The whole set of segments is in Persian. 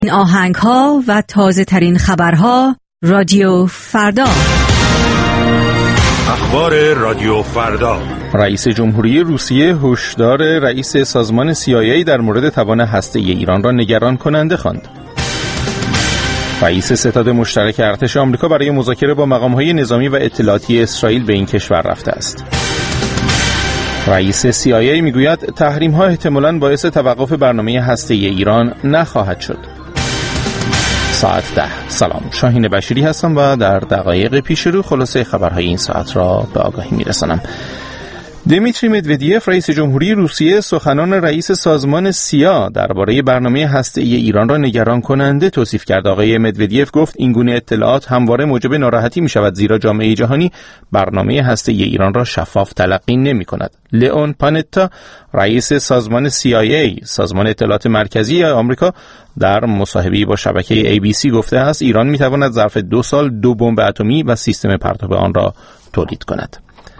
این آهنگ‌ها و تازه ترین خبرها رادیو فردا. اخبار رادیو فردا. رئیس جمهوری روسیه هشدار رئیس سازمان CIA در مورد توان هسته‌ای ایران را نگران کننده خواند. رئیس ستاد مشترک ارتش آمریکا برای مذاکره با مقام‌های نظامی و اطلاعاتی اسرائیل به این کشور رفته است. رئیس CIA میگوید تحریم‌ها احتمالاً باعث توقف برنامه هسته‌ای ایران نخواهد شد. ساعت 10. سلام، شاهین بشیری هستم و در دقایق پیش رو خلاصه خبرهای این ساعت را به آگاهی میرسانم. دیمیتری مدودیف رئیس جمهوری روسیه سخنان رئیس سازمان سیا درباره برنامه هسته‌ای ایران را نگران کننده توصیف کرد. آقای مدودیف گفت این گونه اطلاعات همواره موجب ناراحتی می شود، زیرا جامعه جهانی برنامه هسته‌ای ایران را شفاف تلقی نمی کند. لئون پانتا رئیس سازمان CIA سازمان اطلاعات مرکزی آمریکا در مصاحبه‌ای با شبکه ABC گفته است ایران می تواند ظرف 2 سال 2 بمب اتمی و سیستم پرتاب آن را تولید کند.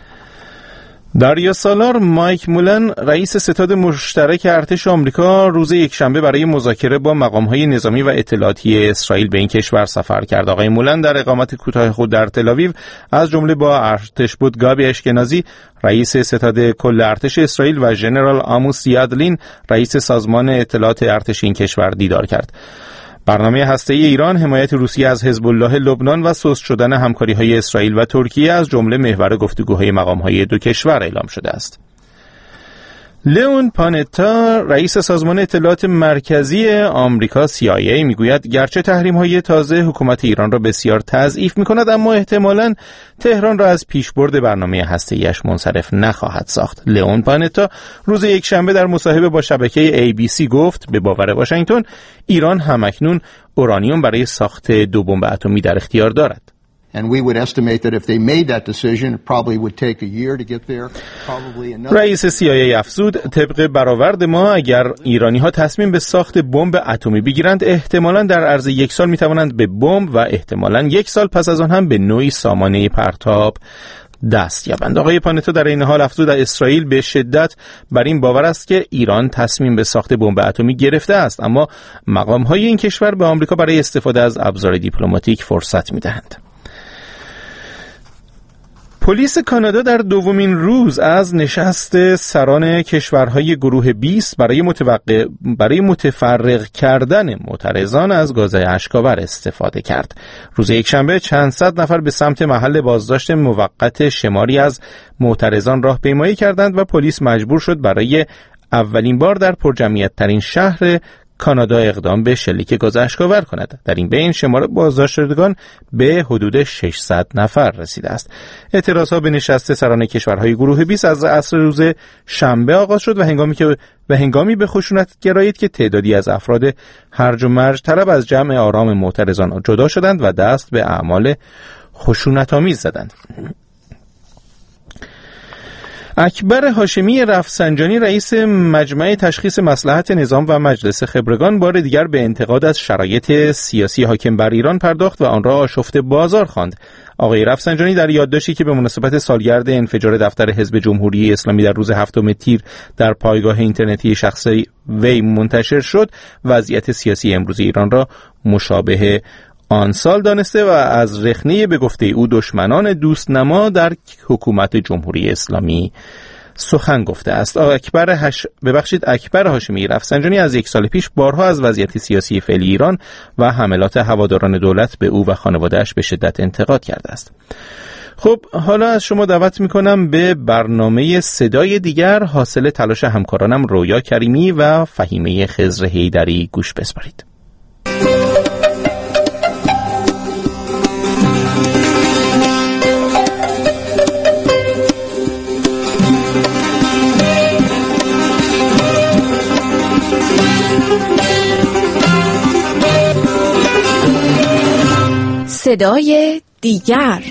دریا سالار مایک مولن رئیس ستاد مشترک ارتش آمریکا روز یکشنبه برای مذاکره با مقام‌های نظامی و اطلاعاتی اسرائیل به این کشور سفر کرد. آقای مولن در اقامت کوتاه خود در تل‌آویو از جمله با ارتشبد گابی اشکنازی رئیس ستاد کل ارتش اسرائیل و ژنرال آموس یادلین رئیس سازمان اطلاعات ارتش این کشور دیدار کرد. برنامه هسته‌ای ایران، حمایت روسیه از حزب الله لبنان و سست شدن همکاری‌های اسرائیل و ترکیه از جمله محور گفتگوهای مقام‌های دو کشور اعلام شده است. لئون پانتا رئیس سازمان اطلاعات مرکزی آمریکا CIA میگوید گرچه تحریم‌های تازه حکومت ایران را بسیار تضعیف می‌کند، اما احتمالاً تهران را از پیشبرد برنامه هسته‌ایش منصرف نخواهد ساخت. لئون پانتا روز یکشنبه در مصاحبه با شبکه ABC گفت به باور واشنگتن ایران همکنون اورانیوم برای ساخت 2 بمب اتمی در اختیار دارد. And we would estimate that if they made that decision, it probably would take a year to get there. رئیس CIA افزود طبق برآورد ما اگر ایرانی‌ها تصمیم به ساخت بمب اتمی بگیرند احتمالاً در عرض 1 سال می‌توانند به بمب و احتمالاً 1 سال پس از آن هم به نوعی سامانه پرتاب دست یابند. آقای پانتا در این حال افزود اسرائیل به شدت بر این باور است که ایران تصمیم به ساخت بمب اتمی گرفته است، اما مقام‌های این کشور به آمریکا برای استفاده از ابزار دیپلماتیک فرصت می‌دهند. پلیس کانادا در دومین روز از نشست سران کشورهای گروه 20 برای متفرق کردن معترضان از گاز اشک‌آور استفاده کرد. روز یکشنبه چند صد نفر به سمت محل بازداشت موقت شماری از معترضان راهپیمایی کردند و پلیس مجبور شد برای اولین بار در پرجمعیت‌ترین شهر کانادا اقدام به شلیک گاز اشک‌آور کند. در این بین شمار بازداشت شدگان به حدود 600 نفر رسیده است. اعتراضها به نشست سران کشورهای گروه 20 از عصر روز شنبه آغاز شد و هنگامی به خشونت گرایید که تعدادی از افراد هرج و مرج طلب از جمع آرام معترضان جدا شدند و دست به اعمال خشونت‌آمیز زدند. اکبر هاشمی رفسنجانی رئیس مجمع تشخیص مصلحت نظام و مجلس خبرگان بار دیگر به انتقاد از شرایط سیاسی حاکم بر ایران پرداخت و آن را آشفته بازار خواند. آقای رفسنجانی در یادداشتی که به مناسبت سالگرد انفجار دفتر حزب جمهوری اسلامی در روز 7 تیر در پایگاه اینترنتی شخصی وی منتشر شد، وضعیت سیاسی امروز ایران را مشابه آن سال دانسته و از رخنه به گفته او دشمنان دوستنما در حکومت جمهوری اسلامی سخن گفته است. اکبر هاشمی رفسنجانی از 1 سال پیش بارها از وضعیت سیاسی فعلی ایران و حملات هواداران دولت به او و خانواده‌اش به شدت انتقاد کرده است. خب حالا از شما دعوت میکنم به برنامه صدای دیگر حاصل تلاش همکارانم رویا کریمی و فهیمه خضر حیدری گوش بسپارید. صدای دیگر،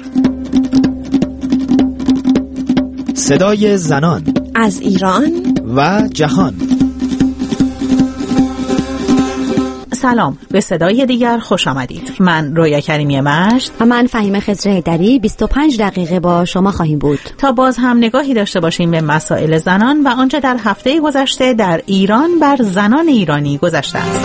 صدای زنان از ایران و جهان. سلام، به صدای دیگر خوش آمدید. من رویا کریمی مشت و من فهیمه خضر حیدری 25 دقیقه با شما خواهیم بود تا باز هم نگاهی داشته باشیم به مسائل زنان و آنچه در هفته گذشته در ایران بر زنان ایرانی گذشته است.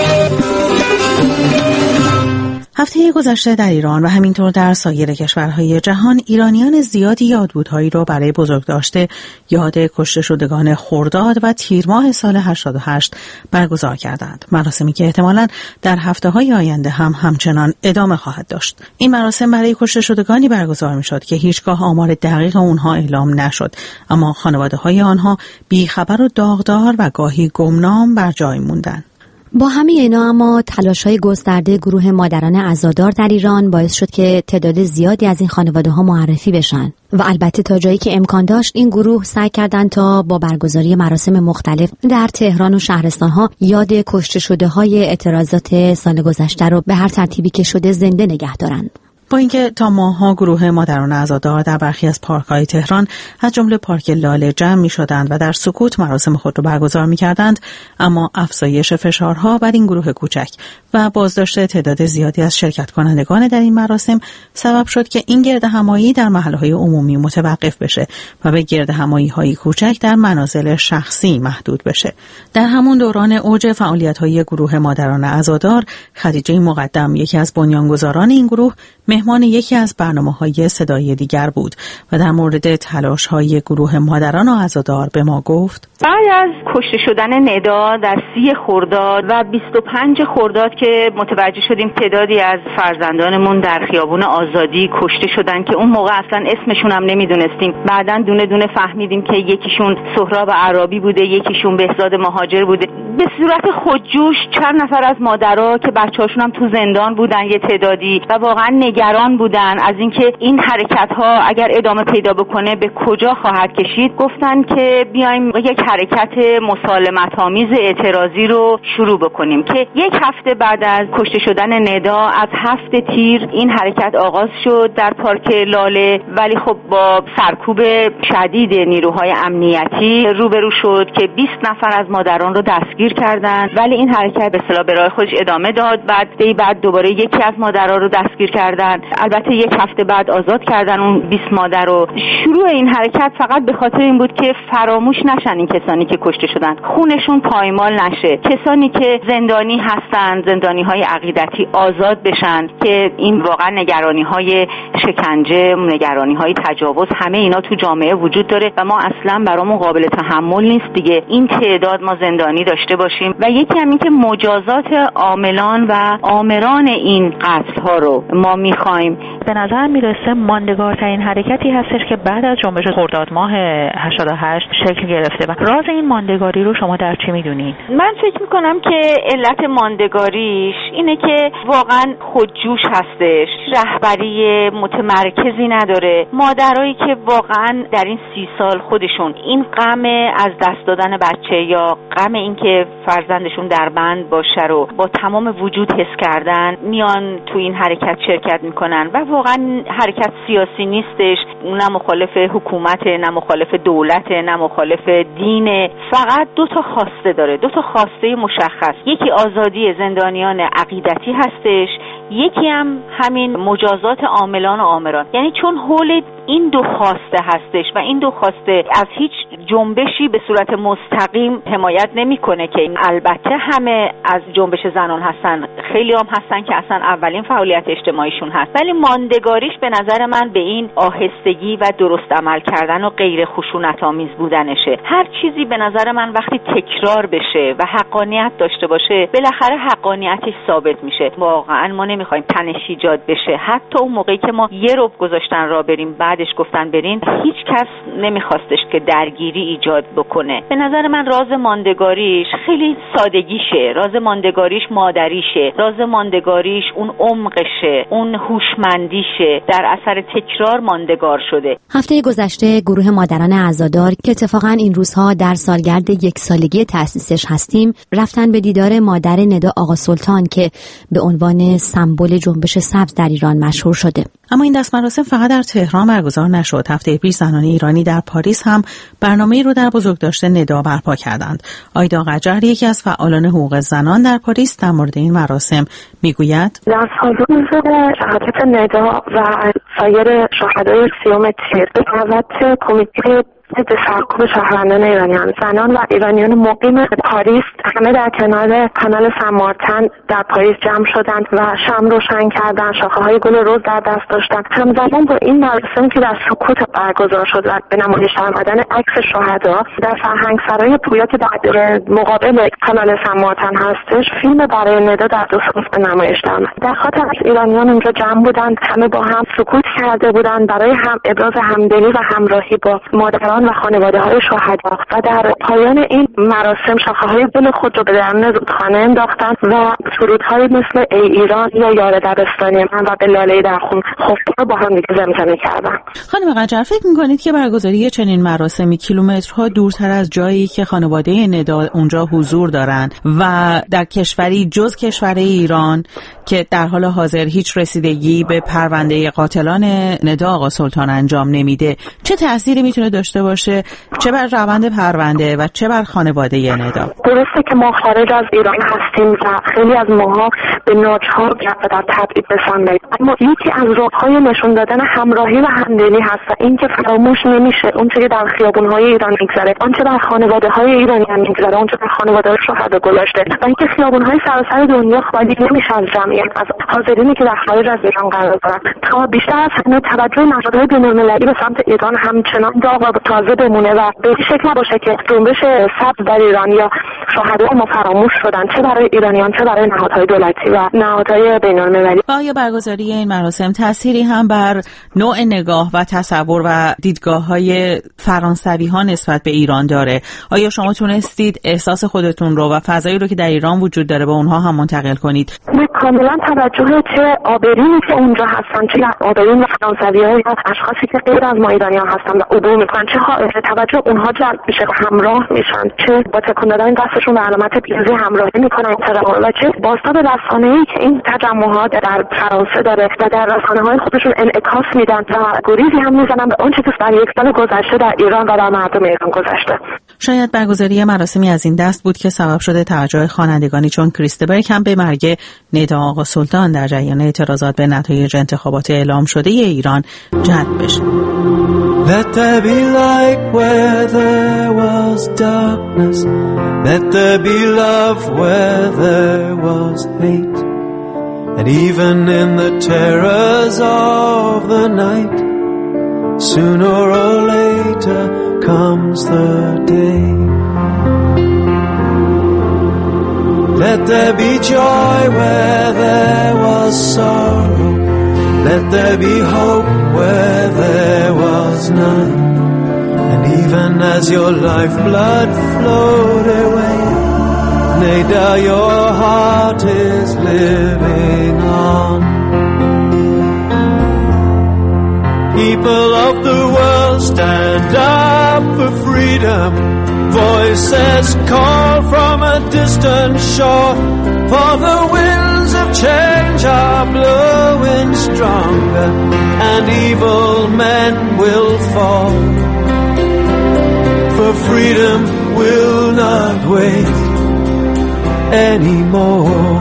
هفته گذشته در ایران و همینطور در سایر کشورهای جهان ایرانیان زیادی یادبودهایی را برای بزرگداشت یاد کشته شدگان خرداد و تیر ماه سال 88 برگزار کردند. مراسمی که احتمالاً در هفته‌های آینده هم همچنان ادامه خواهد داشت. این مراسم برای کشته شدگانی برگزار می‌شد که هیچگاه آمار دقیق آنها اعلام نشد، اما خانواده‌های آنها بی‌خبر و داغدار و گاهی گمنام بر جای موندند. با همه اینا اما تلاش‌های گسترده گروه مادران عزادار در ایران باعث شد که تعداد زیادی از این خانواده‌ها معرفی بشن و البته تا جایی که امکان داشت این گروه سعی کردند تا با برگزاری مراسم مختلف در تهران و شهرستان‌ها یاد کشته شده‌های اعتراضات سال گذشته رو به هر ترتیبی که شده زنده نگه دارند. با اینکه تا ماه‌ها گروه مادران عزادار در برخی از پارک‌های تهران از جمله پارک لاله جمع می‌شدند و در سکوت مراسم خود را برگزار می‌کردند، اما افزایش فشارها بر این گروه کوچک و بازداشت تعداد زیادی از شرکت کنندگان در این مراسم سبب شد که این گردهمایی در محل‌های عمومی متوقف بشه و به گردهمایی‌های کوچک در منازل شخصی محدود بشه. در همون دوران اوج فعالیت‌های گروه مادران عزادار، خدیجه مقدم یکی از بنیانگذاران این گروه مهمان یکی از برنامه‌های صدای دیگر بود و در مورد تلاش‌های گروه مادران عزادار به ما گفت: بعد از کشته شدن ندا در 30 خرداد و 25 خرداد که متوجه شدیم تعدادی از فرزندانمون در خیابون آزادی کشته شدن که اون موقع اصلا اسمشون هم نمیدونستیم، بعداً دونه دونه فهمیدیم که یکیشون سهراب عرابی بوده، یکیشون بهزاد مهاجر بوده. به صورت خودجوش چند نفر از مادرها که بچه‌هاشون هم تو زندان بودن یه تعدادی و واقعا نگران بودن از اینکه این حرکت‌ها اگر ادامه پیدا بکنه به کجا خواهد کشید، گفتن که بیایم یک حرکت مسالمت‌آمیز اعتراضی رو شروع بکنیم که یک هفته بعد از کشته شدن ندا از 7 تیر این حرکت آغاز شد در پارک لاله، ولی خب با سرکوب شدید نیروهای امنیتی روبرو شد که 20 نفر از مادران رو دستگیر کردند، ولی این حرکت به اصطلاح به راه خودش ادامه داد. بعد دوباره یکی از مادرها رو دستگیر کردن، البته یک هفته بعد آزاد کردن اون 20 مادر رو. شروع این حرکت فقط به خاطر این بود که فراموش نشن این کسانی که کشته شدن، خونشون پایمال نشه، کسانی که زندانی هستن، زندانی‌های عقیدتی آزاد بشن که این واقعا نگرانی‌های شکنجه، نگرانی‌های تجاوز، همه اینا تو جامعه وجود داره و ما اصلا برامون قابل تحمل نیست دیگه این تعداد ما زندانی داشته باشیم. و یکی هم این که مجازات عاملان و آمران این قتل‌ها رو ما می‌خوایم. به نظر میرسه ماندگارترین حرکتی هستش که بعد از جنبش خرداد ماه 88 شکل گرفته. و راز این ماندگاری رو شما در چی میدونید؟ من فکر میکنم که علت ماندگاریش اینه که واقعا خودجوش هستش، رهبری متمرکزی نداره. مادرایی که واقعا در این 30 سال خودشون این غم از دست دادن بچه یا غم این که فرزندشون در بند باشه رو با تمام وجود حس کردن، میان تو این حرکت شرکت میکنن و واقعا حرکت سیاسی نیستش، نه مخالف حکومت، نه مخالف دولت، نه مخالف دین، فقط 2 تا خواسته داره، 2 تا خواسته مشخص. یکی آزادی زندانیان عقیدتی هستش، یکی هم همین مجازات عاملان و آمران. یعنی چون حول این 2 خواسته هستش و این 2 خواسته از هیچ جنبشی به صورت مستقیم حمایت نمیکنه که البته همه از جنبش زنان هستن، خیلی هم هستن که اصلا اولین فعالیت اجتماعیشون هست، ولی ماندگاریش به نظر من به این آهستگی و درست عمل کردن و غیر خشونت‌آمیز بودنشه. هر چیزی به نظر من وقتی تکرار بشه و حقانیت داشته باشه بالاخره حقانیتش ثابت میشه. واقعا ما نمیخوایم تنش ایجاد بشه. حتی اون موقعی که ما یه رب گذاشتن را بریم بعدش گفتن برین، هیچ کس نمیخواستش که درگیری ایجاد بکنه. به نظر من راز ماندگاریش خیلی سادگیشه، راز ماندگاریش مادریشه، راز ماندگاریش اون عمقشه، اون هوشمندیشه، در اثر تکرار ماندگار شده. هفته گذشته گروه مادران عزادار که اتفاقا این روزها در سالگرد 1 سالگی تأسیسش هستیم، رفتن به دیدار مادر ندا آقا سلطان که به عنوان سمبل جنبش سبز در ایران مشهور شده. اما این دست مراسم فقط در تهران برگزار نشد. هفته پیش زنان ایرانی در پاریس هم برنامه‌ای رو در بزرگداشت ندا برپا کردند. آیدا قجر، یکی از فعالان حقوق زنان در پاریس، در مورد این مراسم میگوید: در سالن شهادت ندا و سایر شهدای سیوم تیر به دعوت کمیته به سرکوب شهروندان ایرانیان، زنان و ایرانیان مقیم پاریس همه در کنار کانال سن مارتن در پاریس جمع شدند و شمع روشن کردند، شاخه‌های گل رز در دست داشتند. همزمان با این مراسم که در سکوت برگزار شد و به نمایش آمدن عکس شهدا در فرهنگسرای پویا که در مقابل کانال سن مارتن هستش، فیلم برای ندا در دو صف به نمایش آمد. در خاطر از ایرانیان اونجا جمع بودند، همه با هم سکوت کرده بودند برای هم ابراز همدلی و همراهی با مادران و خانواده‌های شهدا و در پایان این مراسم شاخه‌های گل خود را به درون رودخانه انداختند و سرودهای مثل ای ایران یا یار دبستانی من و به لاله در خون خفته با هم دیگه زمزمه کردند. خانم قجر، فکر می‌کنید که برگزاری چنین مراسمی کیلومترها دورتر از جایی که خانواده ندا اونجا حضور دارند و در کشوری جز کشور ایران که در حال حاضر هیچ رسیدگی به پرونده قاتلان ندا آقا سلطان انجام نمیده، چه تأثیری میتونه داشته باشه، چه بر روند پرونده و چه بر خانواده ندا؟ درسته که ما خارج از ایران هستیم و خیلی از ماها به ناچار در تبعید بسان بریم، اما یکی از راه‌های نشون دادن همراهی و همدلی هست و این که فراموش نمیشه اونچه که در خیابون‌های ایران میگذره، آنچه در خانواده‌های ایرانیان میگذره، آنچه در خانواده‌های شهدا گذشته و اینکه خیابون‌های سراسر دنیا خالی نمیشه از جمعیت، از حاضرینی که در خارج از ایران قرار دارن. تا بیشتر از همه توجه نهادهای بین‌المللی به سمت ایران همچنان داغ و تازه بمونه و به این شکل باشه که جنبش سبز در ایران یا شهدای ما فراموش شدن، چه برای ایرانیان چه برای نهادهای دولتی و نهادهای بین‌المللی. آیا برگزاری این مراسم تأثیری هم بر نوع نگاه و تصور و دیدگاه‌های فرانسوی‌ها نسبت به ایران داره؟ آیا شما تونستید احساس خودتون رو و فضایی رو که در ایران وجود داره به اونها هم منتقل کنید؟ ما کاملا توجه چه آبرینی که اونجا هستن، چه آبرین و فرانسوی‌ها یا اشخاصی که غیر از ما ایرانیان هستن و عبور میکنن، چه توجه اونها جلب میشه، همراه میشن، چه با تکون دادن دستشون به علامت پیروزی همراهی میکنن و چه بازتاب رسانه‌ای که این تجمعات در فرانسه داره و در رسانه‌های خودشون انعکاس میدن و گریزی هم میزنن به آنچه که در یک سال گذشته در ایران و در مردم ایران گذشته. شاید برگزاری مراسمی از این دست بود که سبب شده توجه خوانندگانی چون کریستبرگ هم به مرگ ندا آقا سلطان در جریان اعتراضات به نتایج انتخابات اعلام شده ایران جلب بشه. Let there be light where there was darkness. Let there be love where there was hate. And even in the terrors of the night, sooner or later comes the day. Let there be joy where there was sorrow. Let there be hope where there was none. And even as your lifeblood flowed away, Neda, your heart is living on. People of the world, stand up for freedom. Voices call from a distant shore, for the winds of change are blowing stronger, and evil men will fall. For freedom will not wait anymore.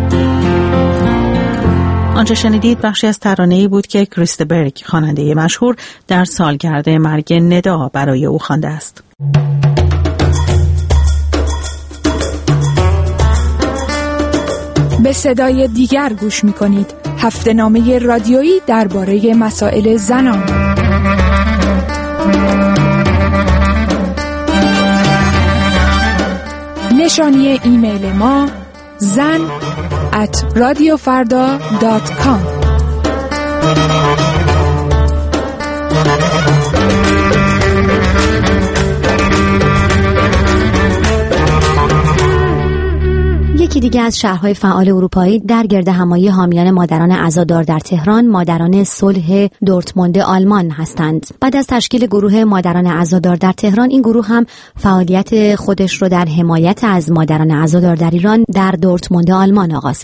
آنچه شنیدید بخشی از ترانه‌ای بود که کریستبرگ، خواننده مشهور، در سالگرد مرگ ندا برای او خوانده است. به صدای دیگر گوش می‌کنید. هفته‌نامه رادیویی درباره مسائل زنان. نشانی ایمیل ما zan@radiofarda.com. یکی دیگه از شهرهای فعال اروپایی در گرد همایی حامیان مادران عزادار در تهران مادران صلح دورتموند آلمان هستند. بعد از تشکیل گروه مادران عزادار در تهران، این گروه هم فعالیت خودش رو در حمایت از مادران عزادار در ایران در دورتموند آلمان آغاز کرد.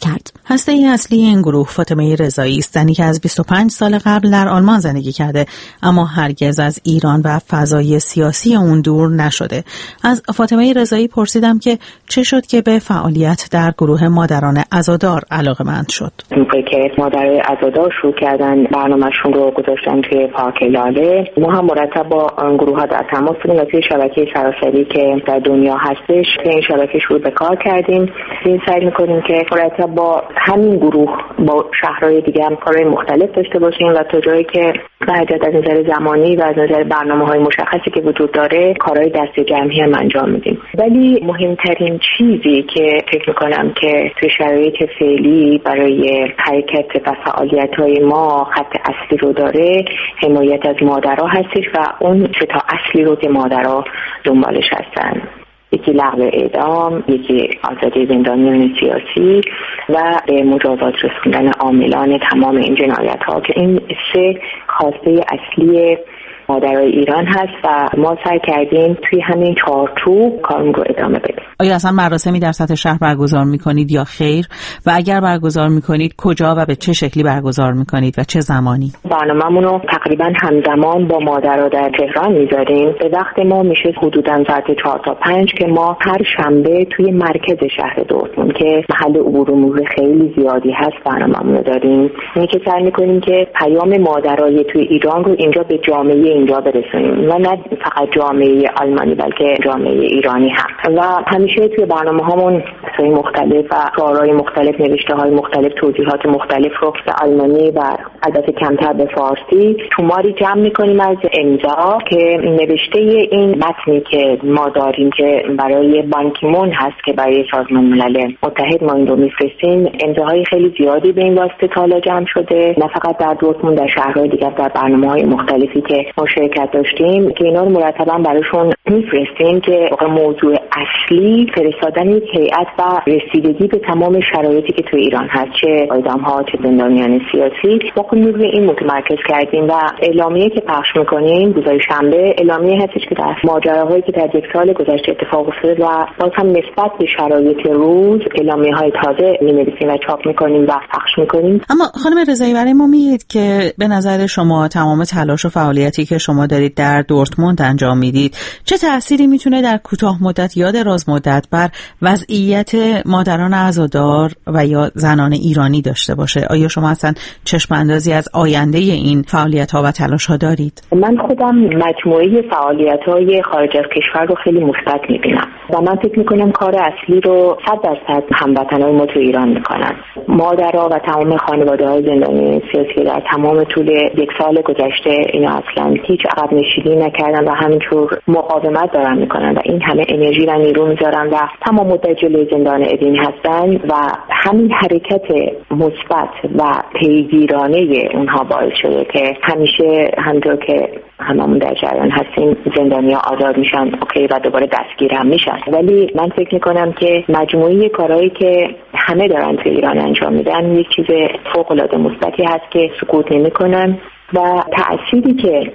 هسته اصلی این گروه فاطمه رضایی است، زنی که از 25 سال قبل در آلمان زندگی کرده اما هرگز از ایران و فضای سیاسی اون دور نشده. از فاطمه رضایی پرسیدم که چه شد که به فعالیت در گروه مادران عزادار علاقه‌مند شد. موقعی که مادرای عزادار شروع کردن برنامه‌شون رو گذاشتن توی پارک لاله، ما هم مرتب با گروه‌ها در تماس بودیم و توی شبکه سراسری که در دنیا هستش توی این شبکه شروع به کار کردیم. سعی می‌کنیم که مرتب با همین گروه با شهرهای دیگه هم کارهای مختلف داشته باشیم و تا جایی که بعد از نظر زمانی و از نظر برنامه‌های مشخصی که وجود داره کارهای دسته جمعی هم انجام میدیم. ولی مهمترین چیزی که فکر می‌کنم که توی شرایط فعلی برای حرکت و فعالیت‌های ما خط اصلی رو داره حمایت از مادرها هستش و اون سه تا اصلی رو که مادرها دنبالش هستن. یکی لغو اعدام، یکی آزادی زندانیان سیاسی و به مجازات رسوندن عاملان تمام این جنایت‌ها که این سه خواسته اصلی مادرای ایران هست و ما سعی کردیم توی همین چارچوب کارمون رو ادامه بدیم. آیا اصلا مراسمی در سطح شهر برگزار می‌کنید یا خیر؟ و اگر برگزار می‌کنید کجا و به چه شکلی برگزار می‌کنید و چه زمانی؟ برنامه‌مون رو تقریباً همزمان با مادرها در تهران می‌ذاریم. به وقت ما میشه حدوداً ساعت 4 تا 5 که ما هر شنبه توی مرکز شهر دورتموند که محل عبور و مرور خیلی زیادی هست برنامه‌مون رو داریم. اینی که سعی می‌کنیم که پیام مادرای توی ایران رو اینجا به جامعه اینجا برسونیم و نه فقط جامعه آلمانی بلکه جامعه ایرانی هم. و همیشه توی برنامه‌هامون اسای مختلف و شعارهای مختلف، نوشته‌های مختلف، توضیحات مختلف رو به آلمانی و البته کمتر به فارسی شماری جمع می‌کنیم از امضا که نوشته این متنی که ما داریم که برای بانکیمون هست که برای سازمان ملل متحد ما این رو می‌فرستیم. امضاهای خیلی زیادی به این واسطه تا جمع شده، نه فقط در دورتموند، در شهرهای دیگر، در برنامه‌های مختلفی که شرکت داشتیم که اینا رو مرتبا براشون میفرستیم که موضوع اصلی فرستادن یک هیئت و رسیدگی به تمام شرایطی که تو ایران هست، چه اعدام‌ها چه زندانیان سیاسی. ما روی این متمرکز کردیم و اعلامیه که پخش می‌کنیم روزهای شنبه اعلامیه هستش که در ماجراهایی که در یک سال گذشته اتفاق افتاده و باز هم نسبت به شرایط روز اعلامیه‌های تازه می‌نویسیم و چاپ می‌کنیم و پخش می‌کنیم. اما خانم رضایی برای ما میگید که به نظر شما تمام تلاش و فعالیتی که شما دارید در دورتموند انجام میدید چه تأثیری میتونه در کوتاه مدت یا دراز مدت بر وضعیت مادران عزادار و یا زنان ایرانی داشته باشه؟ آیا شما اصلا چشم اندازی از آینده این فعالیت‌ها و تلاش‌ها دارید؟ من خودم مجموعه فعالیت‌های خارج از کشور رو خیلی مثبت می‌بینم و من فکر می‌کنم کار اصلی رو 100% هموطنان ما تو ایران می‌کنن. مادرها و تمام خانواده‌های زندانی سیاسی در تمام طول یک سال گذشته اینا اصلا هیچ عقب نشینی نکردن و همینطور مقاومت دارن میکنن و این همه انرژی و نیرو میذارن و تمام مدت جلوی زندان ادین هستن و همین حرکت مثبت و پیگیرانه اونها باعث شده که همیشه همونطور که هممون در جریان هستیم زندانیا آزاد میشن اوکی و دوباره دستگیر هم میشن. ولی من فکر میکنم که مجموعه کارهایی که همه دارن تو ایران انجام میدن یک چیز فوق العاده مثبتی هست که سکوت نمیکنن و تأثیری که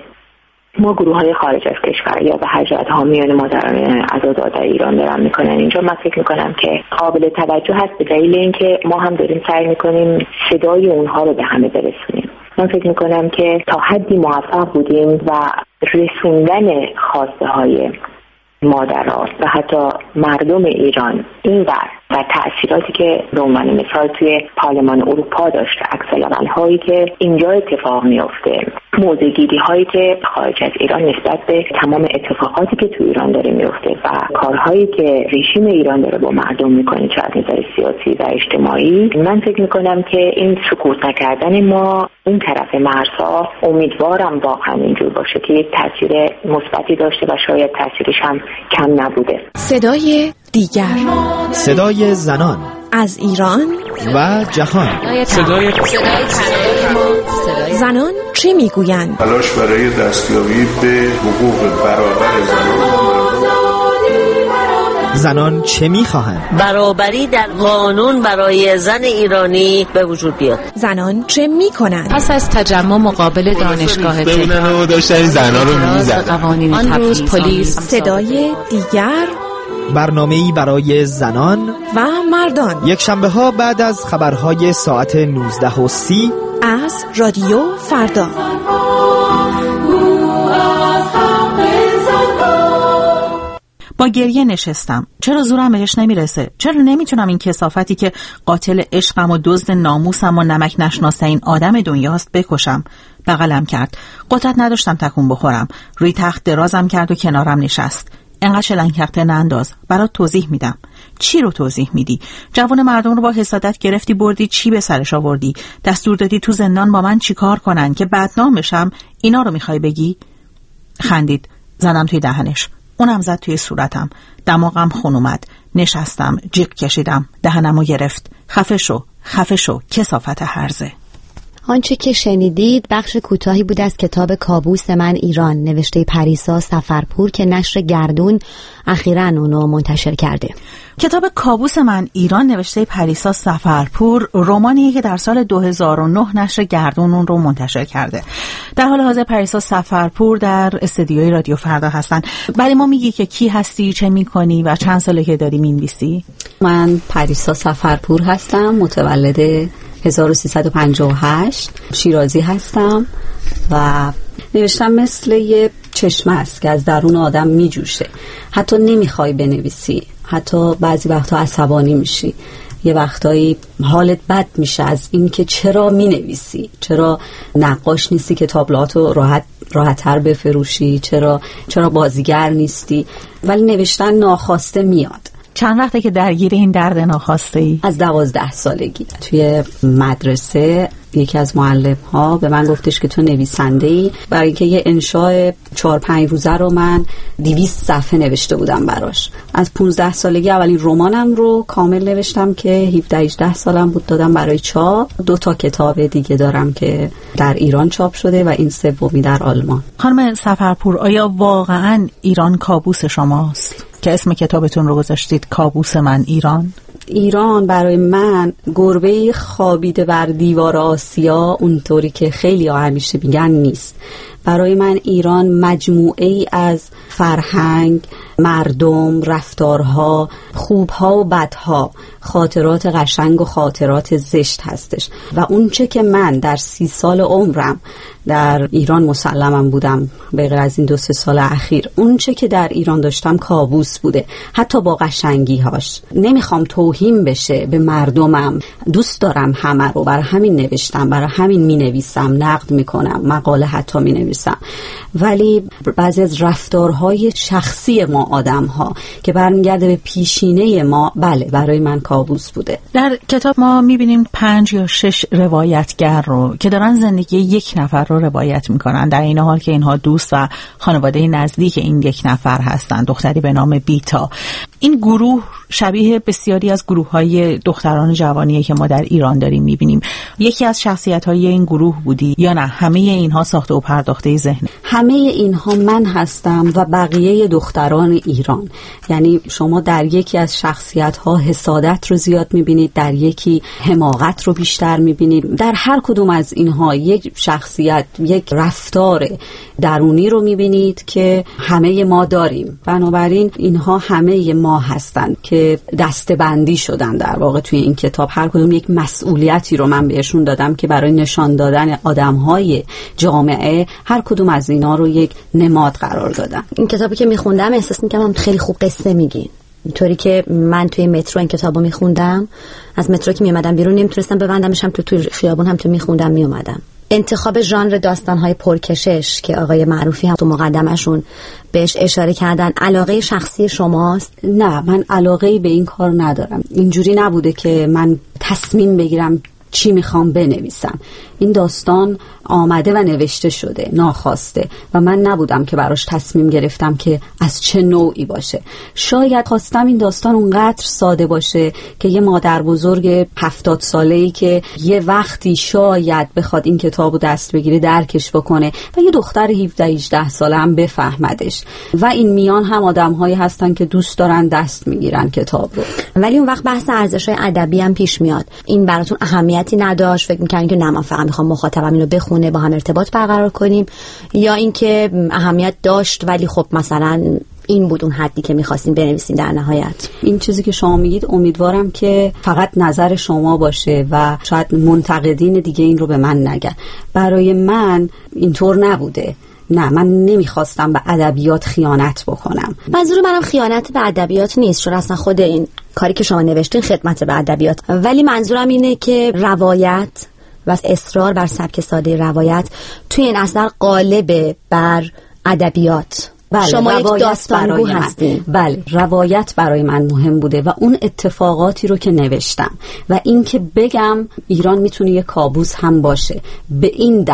ما گروه‌های خارج از کشور یا به هر جهت حامیان مادران عزادار در ایران دارن میکنن اینجا، من فکر میکنم که قابل توجه هست به دلیل اینکه ما هم داریم سعی میکنیم صدای اونها رو به همه برسونیم. من فکر میکنم که تا حدی موفق بودیم و رسوندن خواسته های مادرها و حتی مردم ایران این و تأثیراتی که به عنوان مثال توی پارلمان اروپا داشته، عکس‌العمل هایی که اینجا اتفاق میفته، موضع‌گیری هایی که خارج از ایران نسبت به تمام اتفاقاتی که توی ایران داره میفته و کارهایی که رژیم ایران داره با مردم میکنه چه از نظر سیاسی و اجتماعی، من فکر میکنم که این سکوت نکردن ما این طرف مرزها امیدوارم واقعا اینجور باشه که یک تاثیر مثبتی داشته و شاید تاثیرش هم کم نبوده. صدای دیگر، صدای زنان از ایران و جهان، صدای زنان چه میگویند؟ تلاش برای دستیابی به حقوق برابر زنان چه میخواهند؟ برابری در قانون برای زن ایرانی به وجود بیاد. زنان چه میکنند؟ پس از تجمع مقابل دانشگاه تهران داشتن زنان رو میزدن. آن روز پلیس صدای دیگر برنامه‌ای برای زنان و مردان، یک شنبه ها بعد از خبرهای ساعت 19:30 از رادیو فردا. با گریه نشستم. چرا زورم بهش نمیرسه؟ چرا نمیتونم این کثافتی که قاتل عشقم و دزد ناموسم و نمک نشناسه این آدم دنیاست بکشم؟ بغلم کرد. قدرت نداشتم تکون بخورم. روی تخت درازم کرد و کنارم نشست. انقدر شلنگ‌کرده ننداز. برات توضیح میدم. چی رو توضیح میدی؟ جوان مردم رو با حسادت گرفتی بردی، چی به سرش آوردی؟ دستور دادی تو زندان با من چی کار کنن که بدنام بشم؟ اینا رو میخوای بگی؟ خندید. زدم توی دهنش. اونم زد توی صورتم. دماغم خون اومد. نشستم، جیغ کشیدم، دهنمو گرفت. خفه شو، کثافت هرزه. آنچه که شنیدید بخش کوتاهی بود از کتاب کابوس من ایران نوشته پریسا سفرپور که نشر گردون اخیراً اونو منتشر کرده. کتاب کابوس من ایران نوشته پریسا سفرپور رمانیه که در سال 2009 نشر گردون اون رو منتشر کرده. در حال حاضر پریسا سفرپور در استودیوی رادیو فردا هستن. برای ما میگی که کی هستی، چه میکنی و چند ساله که داری مینویسی؟ من پریسا سفرپور هستم، متولد 1358، شیرازی هستم و نوشتم مثل یه چشمه است که از درون آدم میجوشه. حتی نمیخوای بنویسی، حتی بعضی وقتا عصبانی میشی، یه وقتایی حالت بد میشه از این که چرا مینویسی، چرا نقاش نیستی که تابلوهاتو راحت‌تر بفروشی، چرا بازیگر نیستی، ولی نوشتن ناخواسته میاد. چند وقته که درگیر این درد ناخواسته ای؟ از 12 سالگی. توی مدرسه یکی از معلم‌ها به من گفتش که تو نویسنده‌ای، برای اینکه یه انشاء 4-5 روزه رو من 200 صفحه نوشته بودم براش. از 15 سالگی اولین رمانم رو کامل نوشتم که 17-18 سالم بود دادم برای چاپ. 2 تا کتاب دیگه دارم که در ایران چاپ شده و این سومی در آلمان. خانم سفرپور، آیا واقعاً ایران کابوس شماست که اسم کتابتون رو گذاشتید کابوس من ایران؟ ایران برای من گربه خوابیده بر دیوار آسیا اونطوری که خیلی ها همیشه میگن نیست. برای من ایران مجموعه ای از فرهنگ، مردم، رفتارها، خوبها و بدها، خاطرات قشنگ و خاطرات زشت هستش و اون چه که من در 30 سال عمرم در ایران مسلمم بودم به غیر از این 2-3 سال اخیر، اون چه که در ایران داشتم کابوس بوده، حتی با قشنگی هاش. نمیخوام توهین بشه به مردمم، دوست دارم همه رو، برای همین نوشتم، برای همین مینویسم، نقد میکنم، مقاله حتی مینویسم، ولی بعضی از رفتارهای شخصی ما آدم ها که برمیگرده به پیشینه ما، بله برای من کابوس بوده. در کتاب ما میبینیم 5 یا 6 روایتگر رو که دارن زندگی یک نفر رو روایت میکنن، در این حال که اینها دوست و خانواده نزدیک این یک نفر هستن، دختری به نام بیتا. این گروه شبیه بسیاری از گروه‌های دختران جوانیه که ما در ایران داریم میبینیم. یکی از شخصیت‌های این گروه بودی یا نه همه اینها ساخته و پرداخته ذهنی؟ همه اینها من هستم و بقیه دختران ایران. یعنی شما در یکی از شخصیت‌ها حسادت رو زیاد میبینید، در یکی حماقت رو بیشتر میبینید. در هر کدوم از اینها یک شخصیت، یک رفتار درونی رو میبینید که همه ما داریم. بنابراین اینها همه ما هستند که دسته‌بندی شدن در واقع توی این کتاب. هر کدوم یک مسئولیتی رو من بهشون دادم که برای نشان دادن آدم‌های جامعه هر کدوم از اینا رو یک نماد قرار دادم. این کتابی که میخوندم احساس می‌کردم خیلی خوب قصه میگین. اینطوری که من توی مترو این کتابو میخوندم، از مترو که میومدم بیرون نمیتونستم ببندمش، هم توی خیابون هم تو میخوندم میومدم. انتخاب ژانر داستان‌های پرکشش که آقای معروفی هم تو مقدمشون بهش اشاره کردن، علاقه شخصی شماست؟ نه، من علاقه‌ای به این کار ندارم. اینجوری نبوده که من تصمیم بگیرم چی میخوام بنویسم. این داستان آمده و نوشته شده ناخواسته و من نبودم که براش تصمیم گرفتم که از چه نوعی باشه. شاید خواستم این داستان اونقدر ساده باشه که یه مادر بزرگ 70 ساله‌ای که یه وقتی شاید بخواد این کتابو دست بگیره درکش بکنه و یه دختر 17-18 ساله هم بفهمدش و این میان هم آدم‌هایی هستن که دوست دارن دست میگیرن کتاب رو. ولی اون وقت بحث ارزش‌های ادبی هم پیش میاد. این براتون اهمیتی نداشت؟ فکر می‌کنین که نه من فقط میخوام مخاطبم اینو بخونه با هم ارتباط برقرار کنیم، یا اینکه اهمیت داشت ولی خب مثلا این بود اون حدی که می‌خواستین بنویسین در نهایت؟ این چیزی که شما میگید امیدوارم که فقط نظر شما باشه و شاید منتقدین دیگه این رو به من نگن. برای من اینطور نبوده. نه، من نمیخواستم به ادبیات خیانت بکنم. منظور منم خیانت به ادبیات نیست، چون اصلا خود این کاری که شما نوشتین خدمت به ادبیات، ولی منظورم اینه که روایت و اصرار بر سبک ساده روایت توی این اثر غالب بر ادبیات. بله، شما یک داستانگو هستین. بله، روایت برای من مهم بوده و اون اتفاقاتی رو که نوشتم و این که بگم ایران میتونه یک کابوس هم باشه به این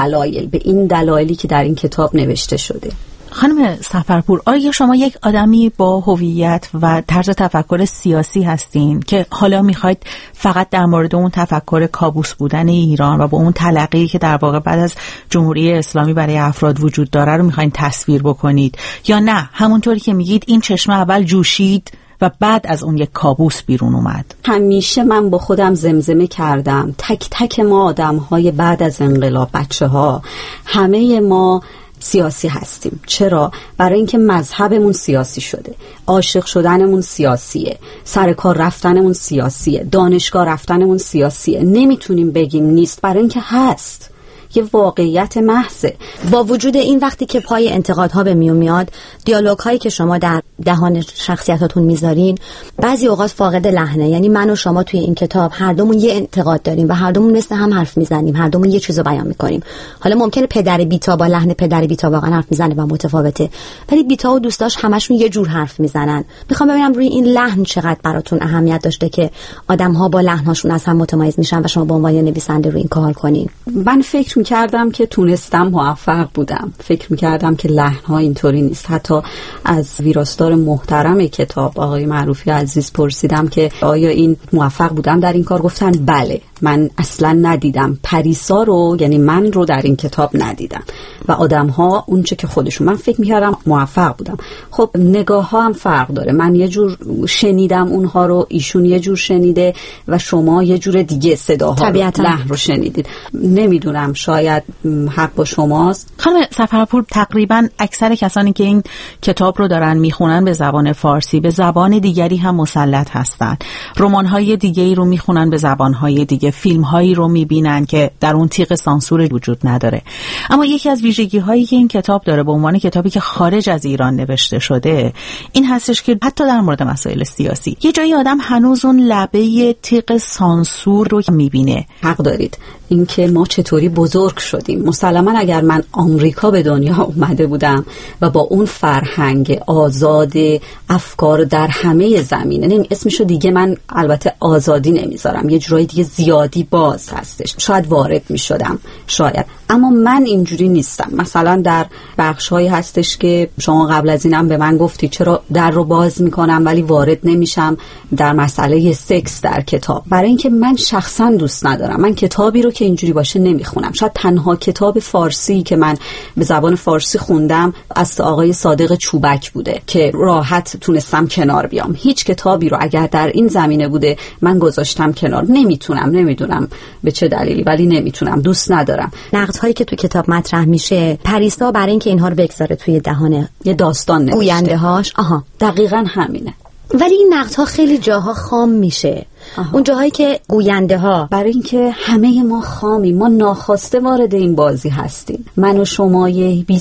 دلایلی که در این کتاب نوشته شده. خانم سفرپور، آیا شما یک آدمی با هویت و طرز تفکر سیاسی هستین که حالا میخواید فقط در مورد اون تفکر کابوس بودن ایران و با اون تلقی که در واقع بعد از جمهوری اسلامی برای افراد وجود داره رو میخواین تصویر بکنید، یا نه همونطوری که میگید این چشمه اول جوشید و بعد از اون یک کابوس بیرون اومد؟ همیشه من با خودم زمزمه کردم تک تک ما آدم‌های بعد از انقلاب، بچه‌ها، همه ما سیاسی هستیم. چرا؟ برای اینکه مذهبمون سیاسی شده، عاشق شدنمون سیاسیه، سر کار رفتنمون سیاسیه، دانشگاه رفتنمون سیاسیه. نمیتونیم بگیم نیست، برای اینکه هست، یه واقعیت محضه. با وجود این وقتی که پای انتقادها به میون میاد، دیالوگ هایی که شما در دهان شخصیتاتون میذارین بعضی اوقات فاقد لحنه. یعنی من و شما توی این کتاب هر دومون یه انتقاد داریم و هر دومون مثل هم حرف میزنیم، هر دومون یه چیزو بیان میکنیم. حالا ممکنه پدر بیتا با لحن پدر بیتا واقعا حرف میزنه و متفاوته، ولی بیتا و دوستاش همشون یه جور حرف میزنن. میخوام ببینم روی این لحن چقدر براتون اهمیت داشته که آدم‌ها با لحن‌هاشون از هم متمایز میشن و شما به عنوان نویسنده روی این کار کنین. من فکر می‌کردم که تونستم موفق بودم. فکر می‌کردم که لحن‌ها اینطوری نیست. حتی از ویراستار محترم کتاب آقای معروفی عزیز پرسیدم که آیا این موفق بودم در این کار؟ گفتن بله. من اصلا ندیدم پریسا رو، یعنی من رو در این کتاب ندیدم و آدم‌ها اونچه که خودشون، من فکر می‌کردم موفق بودم. خب نگاه‌ها هم فرق داره. من یه جور شنیدم اونها رو، ایشون یه جور شنیده و شما یه جور دیگه صداها رو، لحن رو شنیدید. نمیدونم، شاید حق با شماست. خانم سفرپور، تقریبا اکثر کسانی که این کتاب رو دارن میخونن به زبان فارسی، به زبان دیگری هم مسلط هستن. رمان‌های دیگه‌ای رو میخونن به زبان‌های دیگه، فیلم‌هایی رو میبینن که در اون تیغ سانسور وجود نداره. اما یکی از ویژگی‌هایی که این کتاب داره به عنوان کتابی که خارج از ایران نوشته شده این هستش که حتی در مورد مسائل سیاسی یه جایی آدم هنوز اون لبه تیغ سانسور رو میبینه. حق دارید. اینکه ما چطوری بزرگ شدیم. مسلماً اگر من آمریکا به دنیا اومده بودم و با اون فرهنگ آزاد افکار در همه زمینه، اسمشو دیگه من البته آزادی نمیذارم، یه جورایی دیگه زیادی باز هستش، شاید وارد میشدم، شاید. اما من اینجوری نیستم. مثلا در بخش‌هایی هستش که شما قبل از اینم به من گفتی چرا در رو باز میکنم ولی وارد نمیشم در مسئله سکس در کتاب. برای اینکه من شخصا دوست ندارم. من کتابی رو که اینجوری باشه نمیخونم. شاید تنها کتاب فارسی که من به زبان فارسی خوندم از آقای صادق چوبک بوده که راحت تونستم کنار بیام. هیچ کتابی رو اگر در این زمینه بوده من گذاشتم کنار. نمیدونم به چه دلیلی، ولی نمیتونم، دوست ندارم. نقدهایی که تو کتاب مطرح میشه، پریسا برای اینکه اینها رو بگذاره توی دهان یه داستان نوشته، گوینده‌هاش. دقیقاً همینه. ولی این نقدها خیلی جاها خام میشه. اون جاهایی که گوینده ها، برای اینکه همه ما خامی، ما ناخواسته وارد این بازی هستیم. من و شما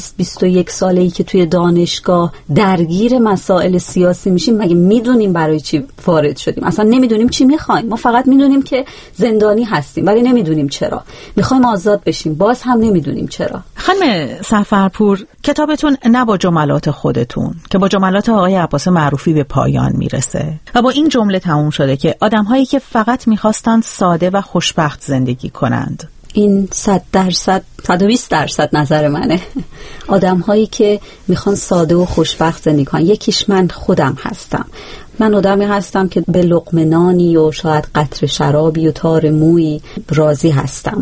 20-21 ساله‌ای که توی دانشگاه درگیر مسائل سیاسی میشیم، مگه میدونیم برای چی وارد شدیم؟ اصلا نمیدونیم چی میخوایم. ما فقط میدونیم که زندانی هستیم ولی نمیدونیم چرا. میخوایم آزاد بشیم، باز هم نمیدونیم چرا. خانم سفرپور، کتابتون نه با جملات خودتون که با جملات آقای عباس معروفی به پایان میرسه و با این جمله تموم شده که آدم‌هایی که فقط می‌خواستند ساده و خوشبخت زندگی کنند. این 100%، 120% نظر منه. آدم‌هایی که میخوان ساده و خوشبخت زندگی کنن. یکیش من خودم هستم. من آدمی هستم که به لقمه نانی و شاید قطره شرابی و تار مویی راضی هستم،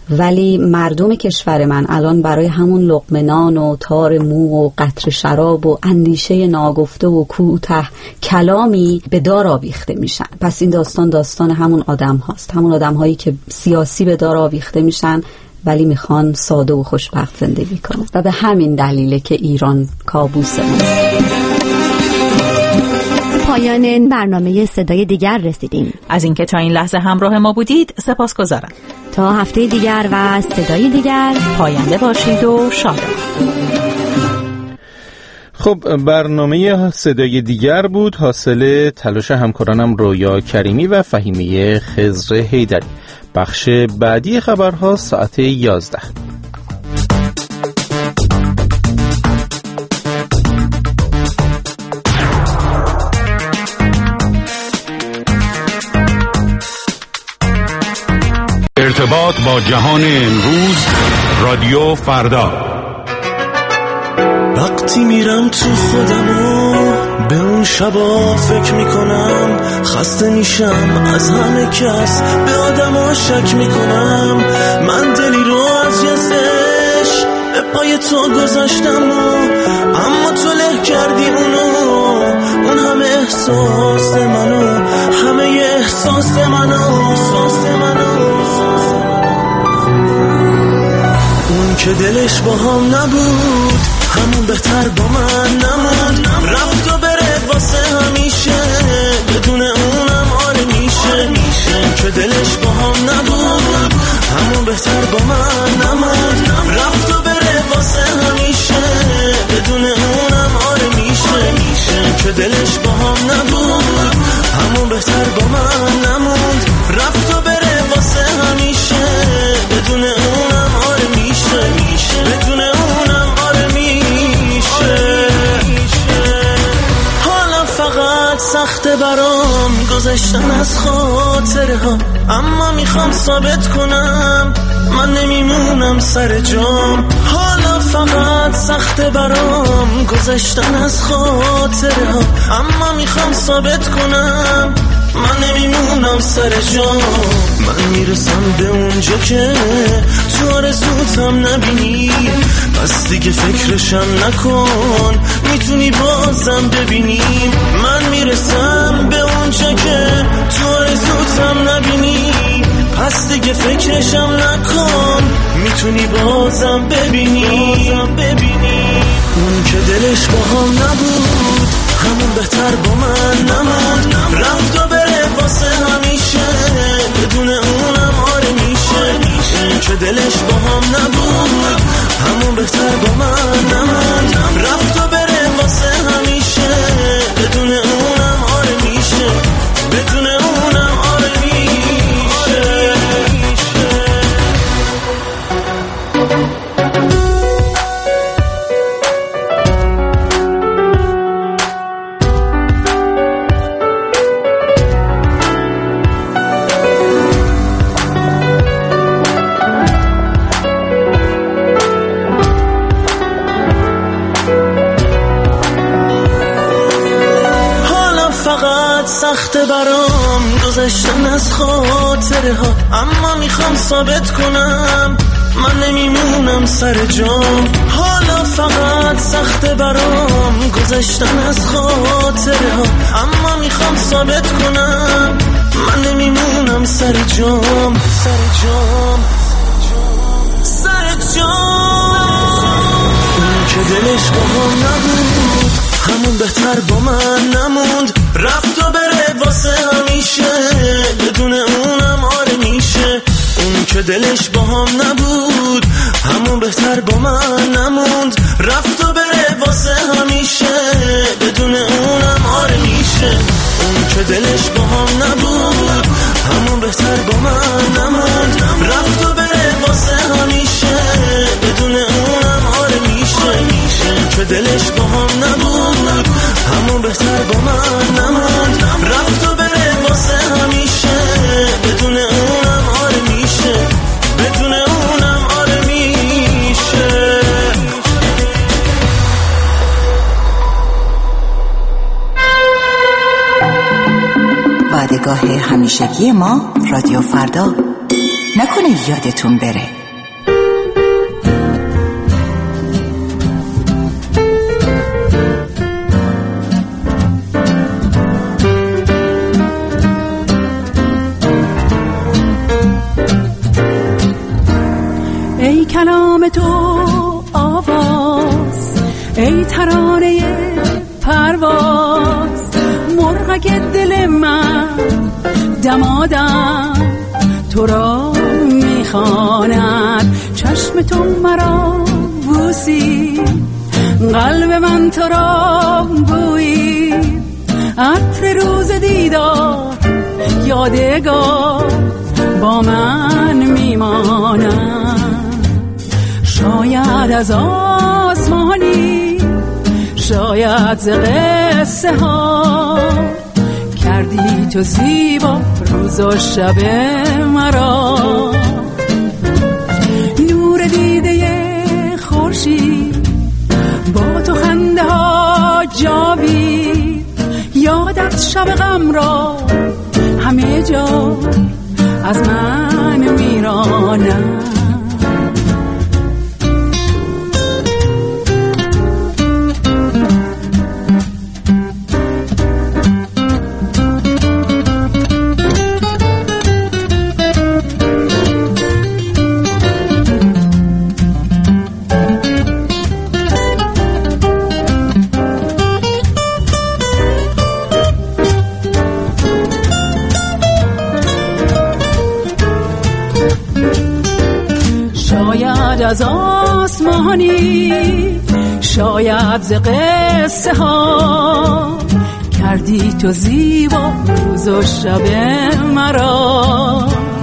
ولی مردم کشور من الان برای همون لقمه نان و تار مو و قطره شراب و اندیشه ناگفته و کوته کلامی به دار آویخته میشن. پس این داستان همون آدم هاست، همون آدم هایی که سیاسی به دار آویخته میشن ولی میخوان ساده و خوشبخت زندگی کنن و به همین دلیله که ایران کابوسه. پایان برنامه صدای دیگر رسیدیم. از اینکه تا این لحظه همراه ما بودید سپاسگزارم. تا هفته دیگر و صدای دیگر پاینده باشید و شاد. خب برنامه صدای دیگر بود حاصل تلاش همکارانم رویا کریمی و فهیمه خضر حیدری. بخش بعدی خبرها ساعت 11. ارتباط با جهان امروز، رادیو فردا. وقتی میرم تو خودمو به اون شبا فکر میکنم، خسته میشم از همه کس، به آدما شک میکنم. من دلی رو از یه زش به پای تو گذاشتم اما تو له کردی اونو، اون همه احساس منو، همه احساس منو، اون که دلش با هم نبود همون بهتر با من نموند، رفت و بره واسه همیشه، بدون اونم آره میشه. که دلش با هم نبود همون بهتر با من نموند، رفت و بره واسه همیشه، بدون اونم آره میشه. که دلش با هم نبود همون بهتر با من نموند، رفت و بره واسه همیشه، بدون اونم آره میشه، بدون اونم آره میشه. حالا فقط سخته برام گذشتن از خاطره ها، اما میخوام ثابت کنم من نمیمونم سر جام. حالا فقط سخته برام گذشتن از خاطره ها، اما میخوام ثابت کنم من نمیمونم سر جام. من میرسم به اونجا که تو آرزوتم نبینی، پس دیگه فکرشم نکن، میتونی بازم ببینی. من میرسم به اونجا که تو آرزوتم نبینی، پس دیگه فکرشم نکن، میتونی بازم ببینی. اون که دلش با هم نبود همون بهتر با من نموند، رفت و بره واسه همیشه، بدون اونم آره میشه. اون که دلش با هم نبود همون بهتر با من نموند، رفت و بره واسه همیشه، بدون اونم آره میشه، بدون اونم آره میشه. سخته برام گذشتن از خاطره ها، اما میخوام ثابت کنم من نمیمونم سر جام. حالا فقط سخته برام گذشتن از خاطره ها، اما میخوام ثابت کنم من نمیمونم سر جام. اون که دلش با هم نبود همون بهتر با من نموند، رفت و بره واسه همیشه، بدون اونم آره میشه. اون که دلش با هم نبود همون بهتر با من نموند، رفت و بره واسه همیشه، بدون اونم آره میشه. اون که دلش با هم نبود همون بهتر با من نموند، رفت و بره واسه همیشه، بدون اونم آره میشه. که دلش با هم نبود همون بهتر با من نموند، رفت و بره واسه همیشه، بدون اونم آره میشه، بدون اونم آره میشه. وعدهگاه همیشگی ما رادیو فردا، نکنه یادتون بره. ای کلام تو آواز، ای ترانه پرواز، مرغ رگ دل من دمادم تو را میخواند، چشم تو مرا بوسی، قلب من تو را بویی، عطر روز دیدار یادگار با من میماند. شاید از آسمانی، شاید ز قصه ها، کردی تو زیبا روز و شب مرا. نور دیده خورشید با تو خنده ها جاوید، یادت شب غم را همه جا از من میرانم. از آسمانی، شاید ز قصه ها، کردی تو زیبا روز و شب مرا.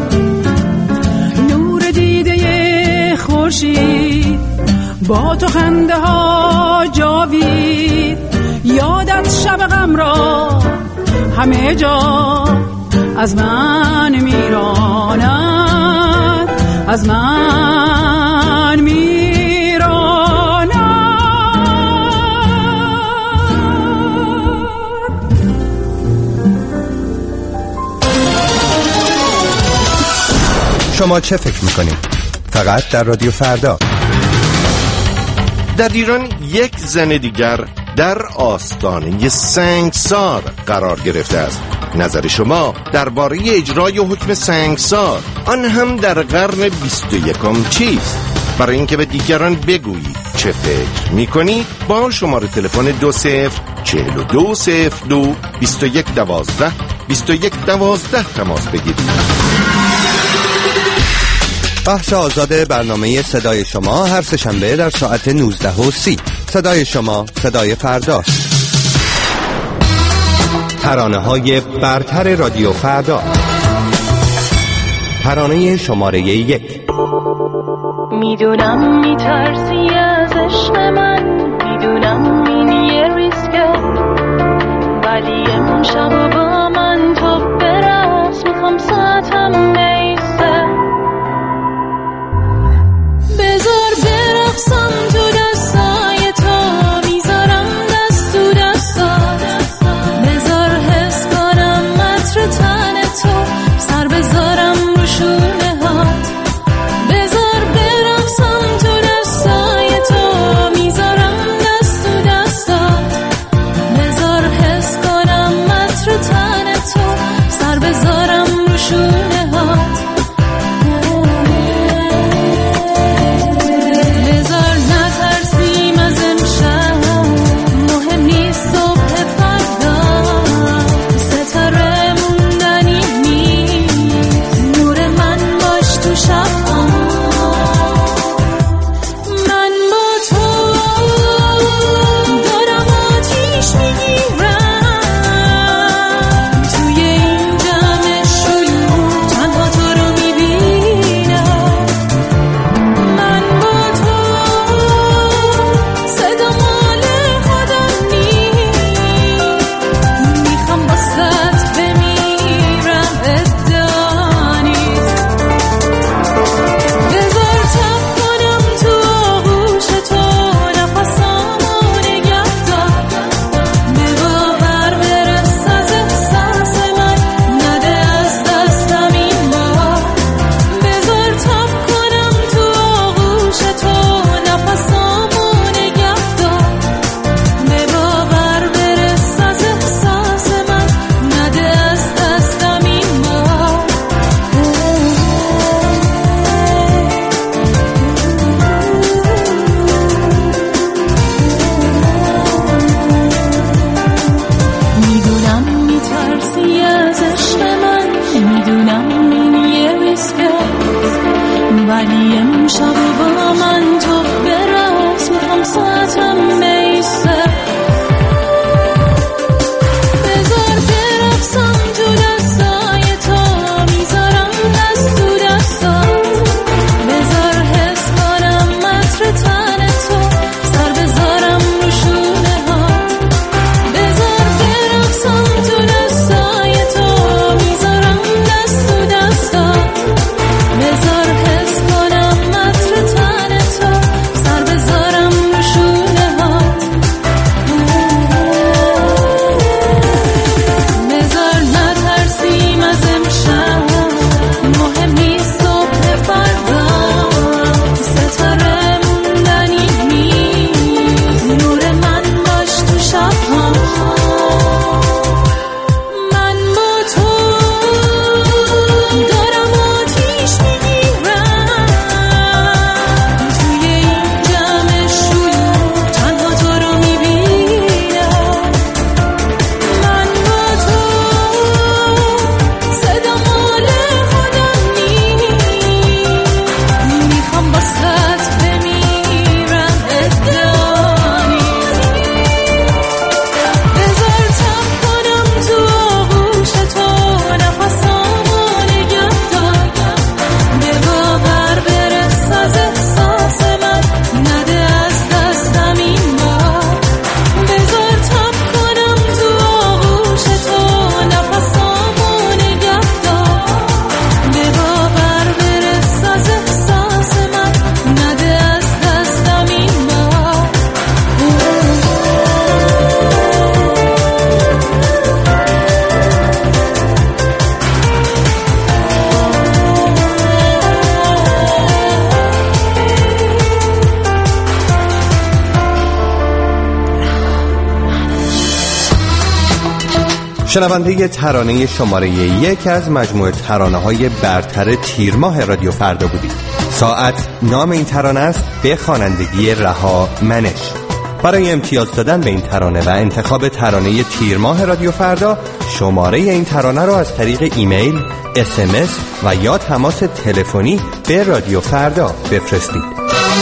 نور دیده خورشید با تو خنده ها جاوید، یادت شب غم را همه جا از من میراند، از من میراند. شما چه فکر میکنید؟ فقط در رادیو فردا. در ایران یک زن دیگر در آستانه سنگسار قرار گرفته است. نظر شما درباره اجرای حکم سنگسار، آن هم در قرن 21 چیست؟ برای اینکه به دیگران بگویید چه فکر میکنید، با شماره تلفن 2042022112 تماس بگیرید. بخش آزاد برنامه صدای شما هر سه‌شنبه در ساعت 19:30. صدای شما، صدای فرداست. ترانه‌های برتر رادیو فردا. ترانه شماره 1. میدونم میترسی از عشق من، میدونم این یه ریسکه، ولی امشب با من تو برقص، میخوام ساعتم بیسته، بذار برقصم تو دستای تو، میذارم دست تو دستات، بذار حس کنم عطر تن تو، سر بذارم رو شونه هات، بذار برقصم تو دستای تو، میذارم دست تو دستات، بذار حس کنم عطر تن تو، سر بذارم رو شونه ولی امشب با من تو برقص میخوام ساعتم بیسته بذار برقصم تو دستای تو میذارم دست تو دستا بذار حس کنم مطر تن تو سر بذارم رو شونه ها بذار برقصم تو دستای تو میذارم دست تو دستا بذار حس کنم مطر تن تو سر بذارم رو شونه ها بذار نترسیم از امشب مهم نیست صبح فردا ستاره موندنی نیست نور من باش تو شبها من با تو دارم آتیش میگیرم توی این جمع شلوغ تنها تو رو میبینم من با تو صدا مال خودم نیست میخوام با سط بمیرم ادعا نیست بذار تب کنم تو آغوش تو نفسامو نگه دار به باور برس از احساس من نده از دستم این بار بذار تب کنم تو آغوش تو نفسامو نگه دار به باور برس از احساس من نده از دستم این بار شنونده ترانه شماره 1 از مجموعه ترانه‌های برتر تیر ماه رادیو فردا بودید. ساعت نام این ترانه است به خوانندگی رها منش. برای امتیاز دادن به این ترانه و انتخاب ترانه تیر ماه رادیو فردا شماره این ترانه را از طریق ایمیل، SMS و یا تماس تلفنی به رادیو فردا بفرستید.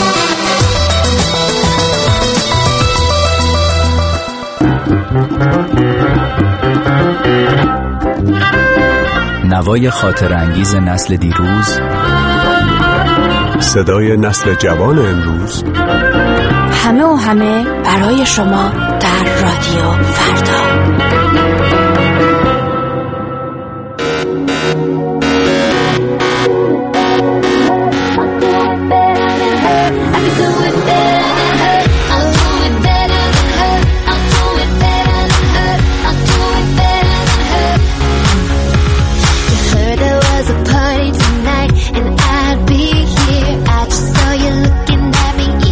نوای خاطر انگیز نسل دیروز، صدای نسل جوان امروز، همه و همه برای شما در رادیو فردا.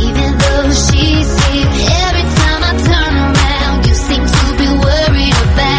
Every time I turn around, you seem to be worried about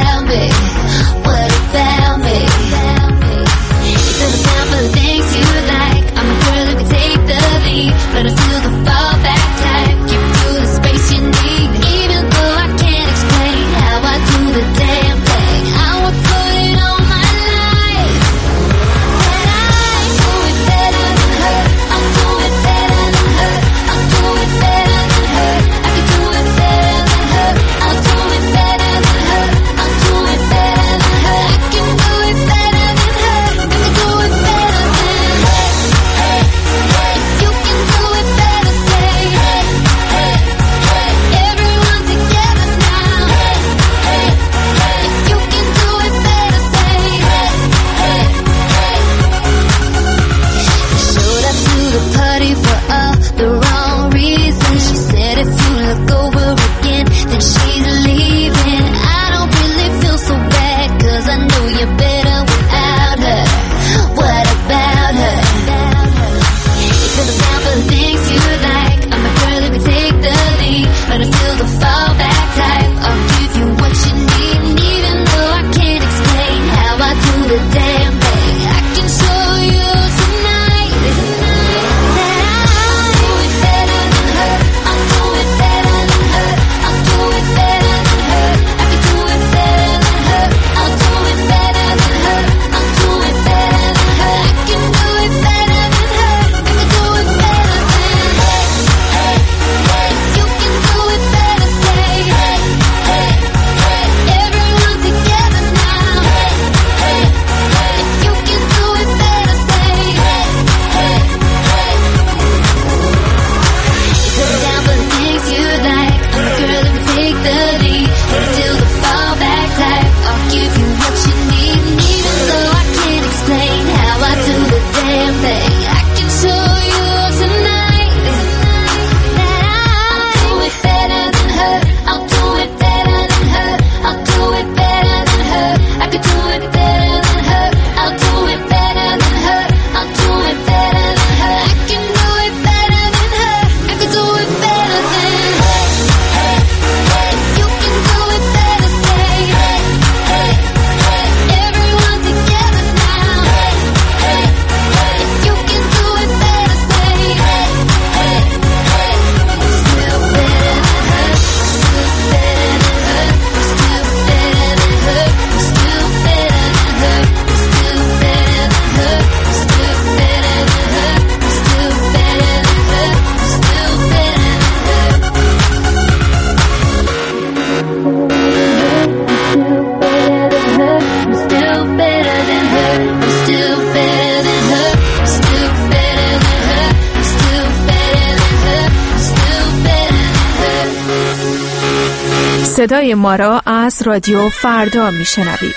صدای ما را از رادیو فردا میشنوید.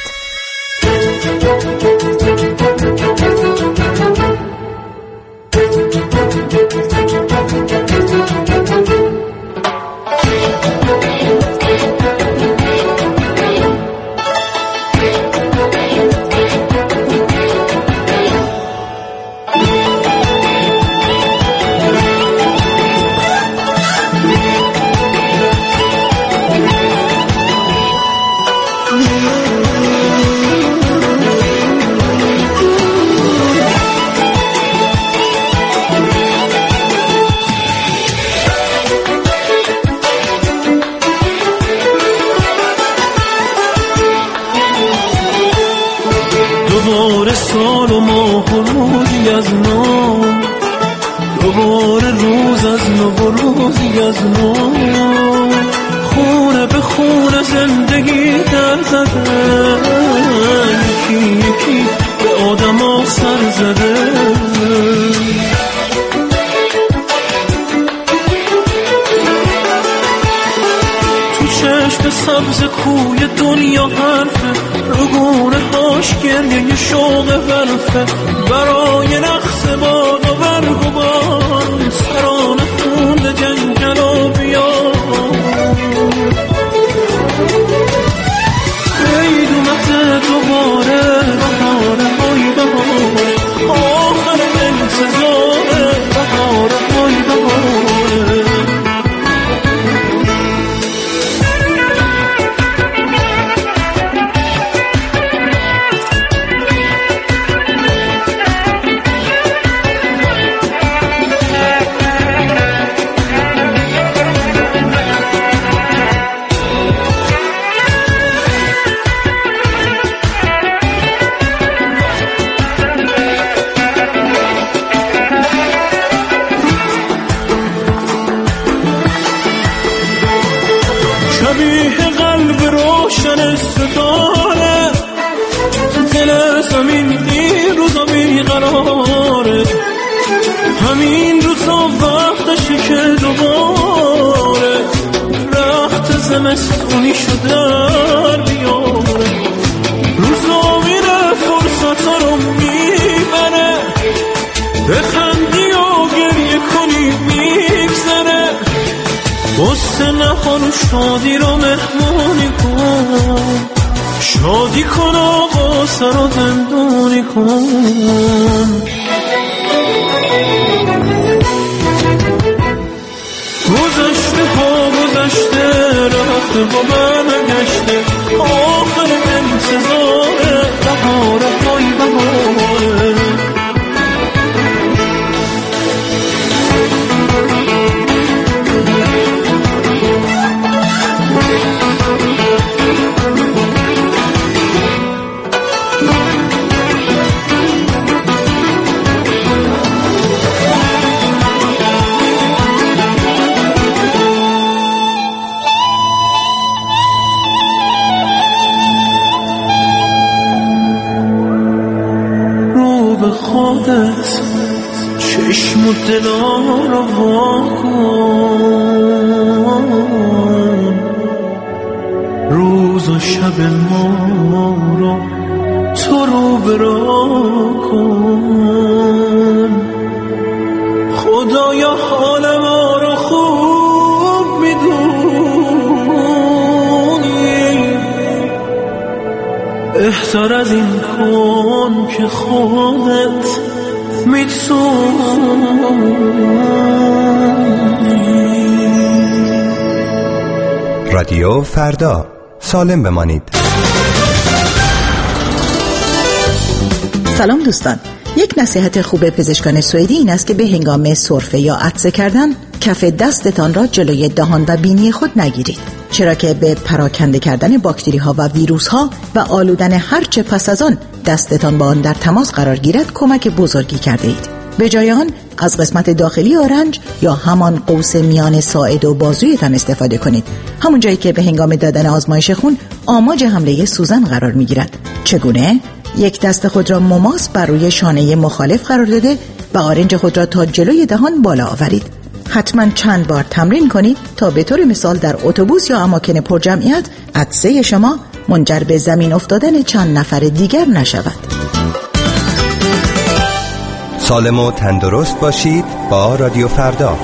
دوباره سال و ماه و روزی از نو، دوباره روز از نو و روزی از نو، خونه به خونه زندگی در زده، یکی یکی به آدم ها سر زده. تو چشم سبز کوی دنیا حرفه، رگونه هاش گریه شوق برفه، برای رقص باد و برگ و باد، سران خونده جنگل و بیاد. عید اومده دوباره، بهاره های بهاره، آخر انتظاره، بهاره های بهاره. شبیه قلب روشن ستاره، دل زمین این روزا بیقراره، همین روزا وقتشه که دوباره رخت زمستونی شده بیاره. روزا میره فرصت رو میبره، بخندی و گریه کنی میگذره، غصه نخور و شادی رو مهمونی کن، شادی کن و غصه رو زندونی کن. گذشته ها گذشته، رفته و برنگشته، آخر انتظاره، بهاره های بهاره. خودت چشم و دلا رو واکن، روز و شب ما رو تو رو برا کن. خدایا حال ما رو خوب میدونی، بهتر از این کن که خودت میتونی. رادیو فردا، سالم بمانید. سلام دوستان، یک نصیحت خوب پزشکان سوئدی این است که به هنگام سرفه یا عطسه کردن کف دستتان را جلوی دهان و بینی خود نگیرید، چرا که به پراکنده کردن باکتری ها و ویروس ها و آلودن هرچه پس از آن دستتان با آن در تماس قرار گیرد کمک بزرگی کرده اید. به جای آن از قسمت داخلی آرنج یا همان قوس میان ساعد و بازویتان استفاده کنید، همون جایی که به هنگام دادن آزمایش خون آماج حمله سوزن قرار میگیرد. چگونه؟ یک دست خود را مماس بر روی شانه مخالف قرار داده و آرنج خود را تا جلوی دهان بالا آورید. حتما چند بار تمرین کنید تا به طور مثال در اتوبوس یا اماکن پرجمعیت عطسه شما منجر به زمین افتادن چند نفر دیگر نشود. سالم و تندرست باشید با رادیو فردا.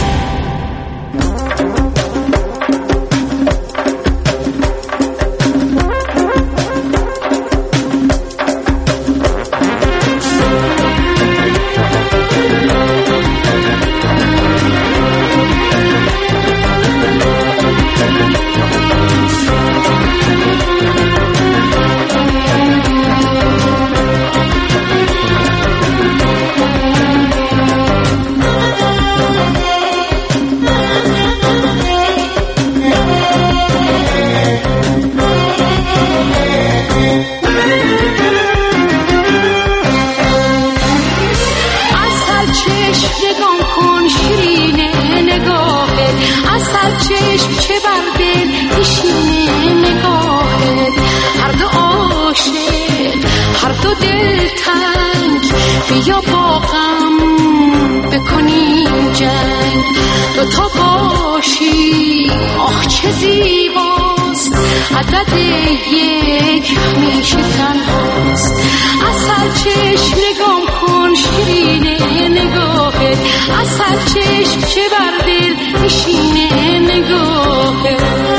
بیا با غم بکنیم جنگ، دوتا باشی آخ چه زیباست، عدد یک همیشه تنهاست. عسل چشم نگام کن شیرینه نگاهت، عسل چشم چه بر دل میشینه نگاهت.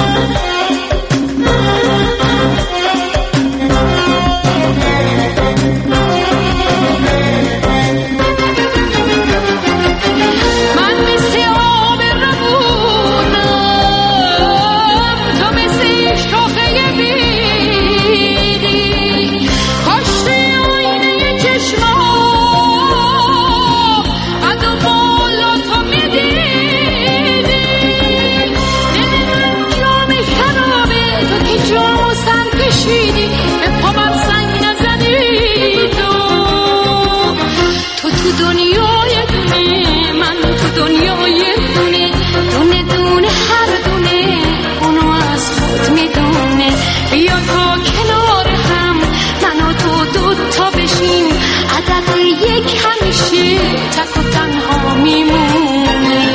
تک و تنها میمونه.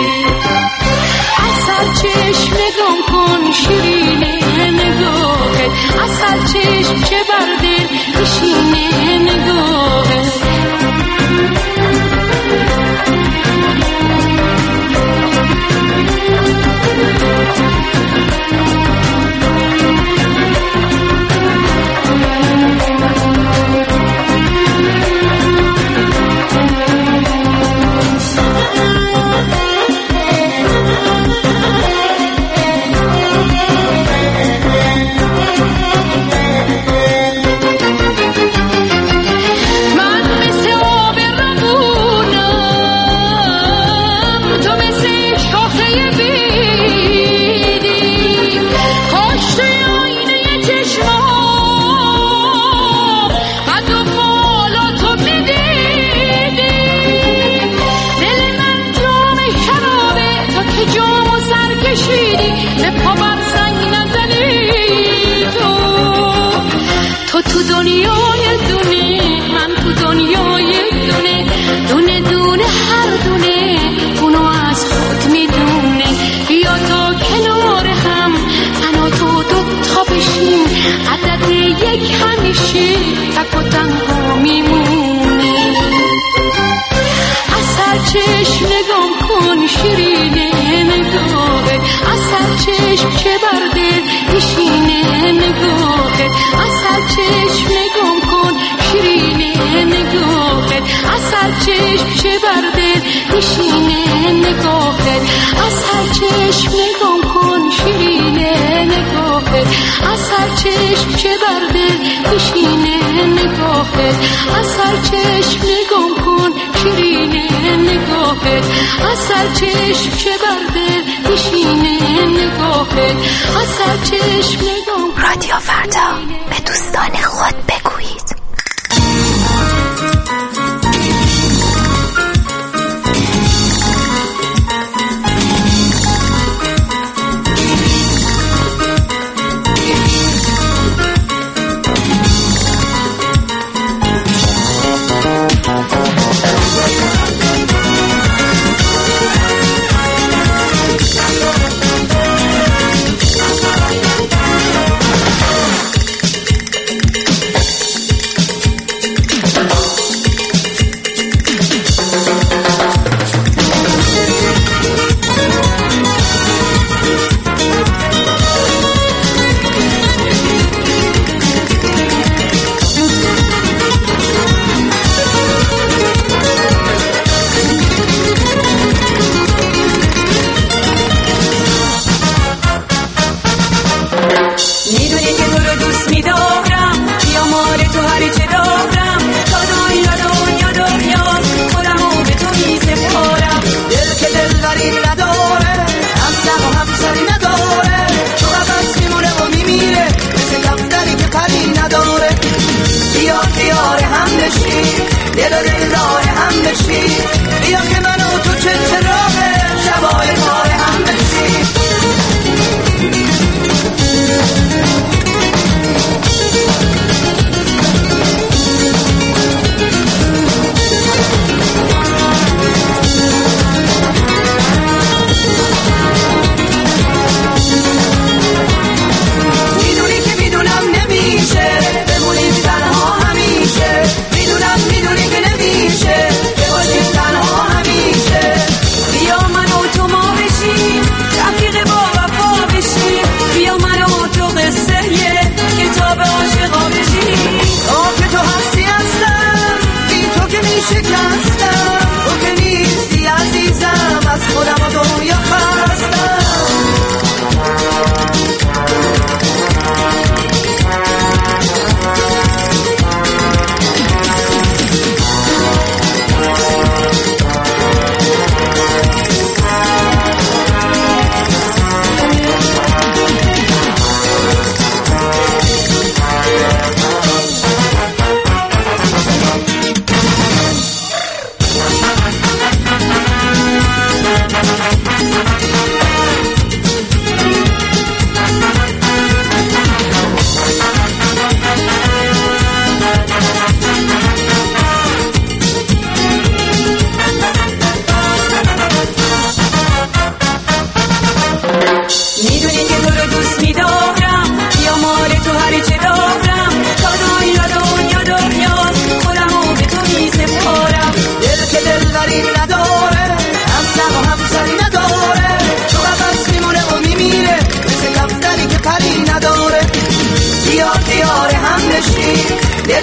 عسل چشم نگام کن شیرینه نگاهت، عسل چشم چه بر دل میشینه نگاهت. تو دنیای دونه، من تو دنیای دونه، دونه دونه هر دونه اونو از خود میدونه. بیا تا کنار هم من و تو دوتا بشیم، عدد یک همیشه تک و تنها میمونه. عسل چشم نگام کن شیرینه نگاهت، عسل چشم چه بر دل میشینه نگاهت. عسل چشم نگام کن شیرینه نگاهت، عسل چشم چه بر دل میشینه نگاهت. عسل چشم نگام کن شیرینه نگاهت، عسل چشم چه بر دل میشینه نگاهت. عسل چشم نگام کن شیرینه نگاهت، عسل چشم چه بر دل میشینه نگاهت. عسل چشم نگام. رادیو فردا، به دوستان خود بگویید.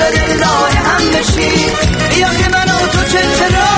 دل راه هم بشیم. بیا که من و تو چرا